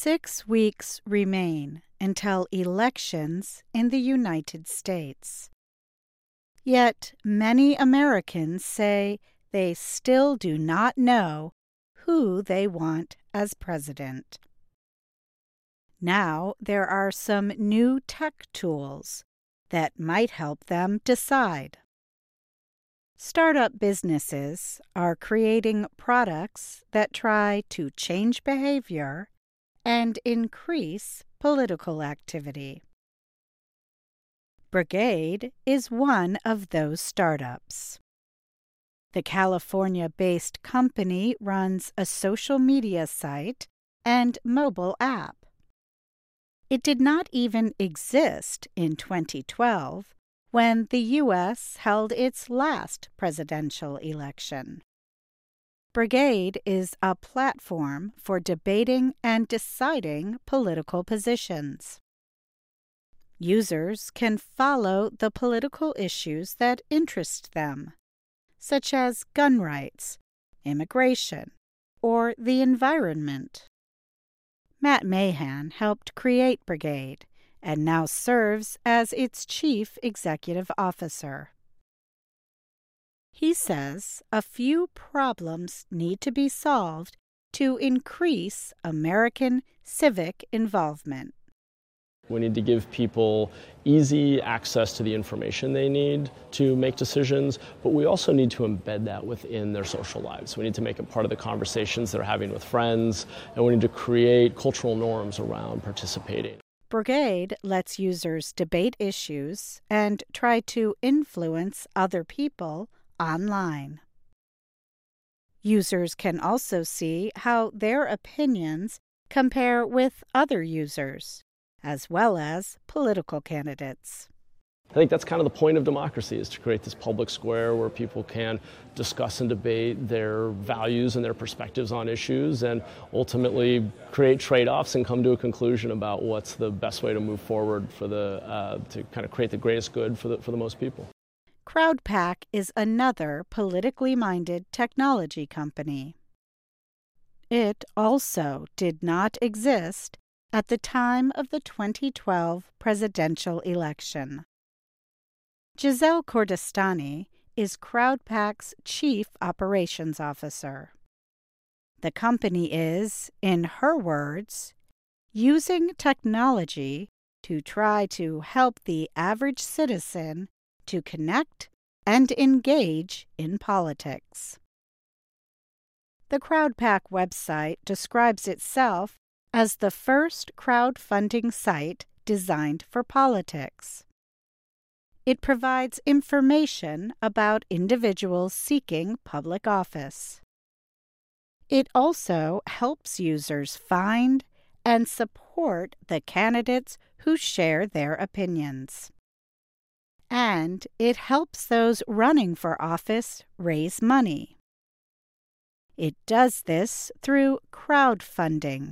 6 weeks remain until elections in the United States. Yet many Americans say they still do not know who they want as president. Now there are some new tech tools that might help them decide. Startup businesses are creating products that try to change behavior and increase political activity. Brigade is one of those startups. The California-based company runs a social media site and mobile app. It did not even exist in 2012 when the U.S. held its last presidential election. Brigade is a platform for debating and deciding political positions. Users can follow the political issues that interest them, such as gun rights, immigration, or the environment. Matt Mahan helped create Brigade and now serves as its chief executive officer. He says a few problems need to be solved to increase American civic involvement. We need to give people easy access to the information they need to make decisions, but we also need to embed that within their social lives. We need to make it part of the conversations they're having with friends, and we need to create cultural norms around participating. Brigade lets users debate issues and try to influence other people online. Users can also see how their opinions compare with other users, as well as political candidates. I think that's kind of the point of democracy, is to create this public square where people can discuss and debate their values and their perspectives on issues and ultimately create trade-offs and come to a conclusion about what's the best way to move forward for to kind of create the greatest good for the most people. CrowdPack is another politically minded technology company. It also did not exist at the time of the 2012 presidential election. Giselle Cordestani is CrowdPack's chief operations officer. The company is, in her words, using technology to try to help the average citizen to connect and engage in politics. The CrowdPack website describes itself as the first crowdfunding site designed for politics. It provides information about individuals seeking public office. It also helps users find and support the candidates who share their opinions. And it helps those running for office raise money. It does this through crowdfunding.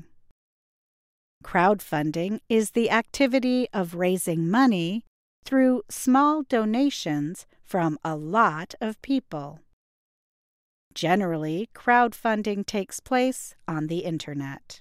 Crowdfunding is the activity of raising money through small donations from a lot of people. Generally, crowdfunding takes place on the Internet.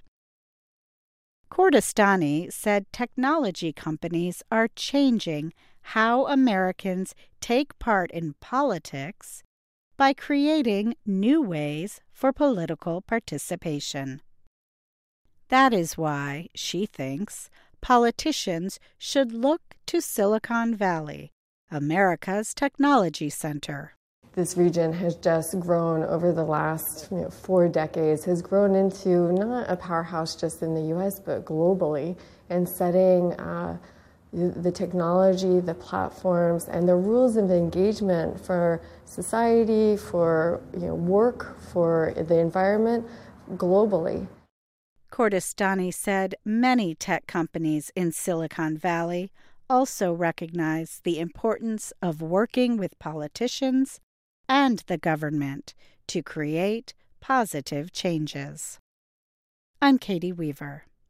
Cordestani said technology companies are changing how Americans take part in politics by creating new ways for political participation. That is why, she thinks, politicians should look to Silicon Valley, America's technology center. This region has just grown over the last 4 decades, has grown into not a powerhouse just in the U.S., but globally, and setting the technology, the platforms, and the rules of engagement for society, for work, for the environment globally. Cordestani said many tech companies in Silicon Valley also recognize the importance of working with politicians and the government to create positive changes. I'm Katie Weaver.